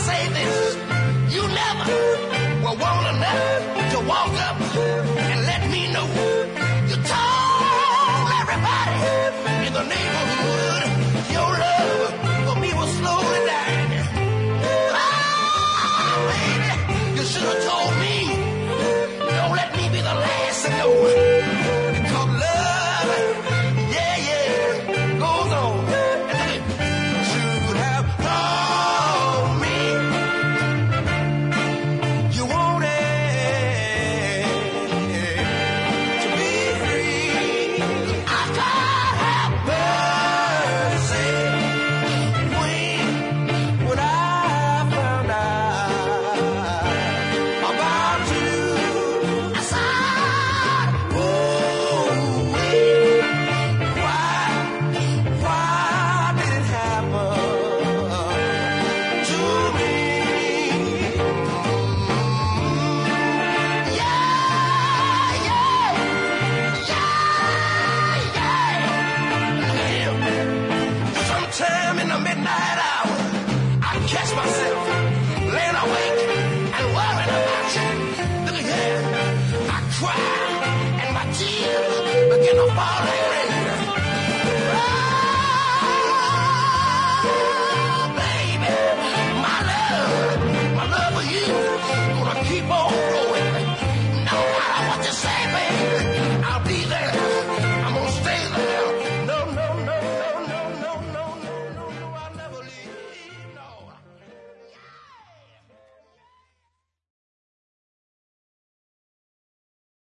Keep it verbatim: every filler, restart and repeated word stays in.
say this. You never were woman enough to walk up and let me know. You told everybody in the neighborhood your love for me was slowly dying. Ah, baby, you should have told me. Don't let me be the last to go. Cause love, yeah, yeah, goes on. Should have told me you wanted to be free. I can't have mercy when, when I found out about you. I said, ooh, why, why did it happen to me? Yeah, yeah, yeah, yeah. Sometime in the midnight hour,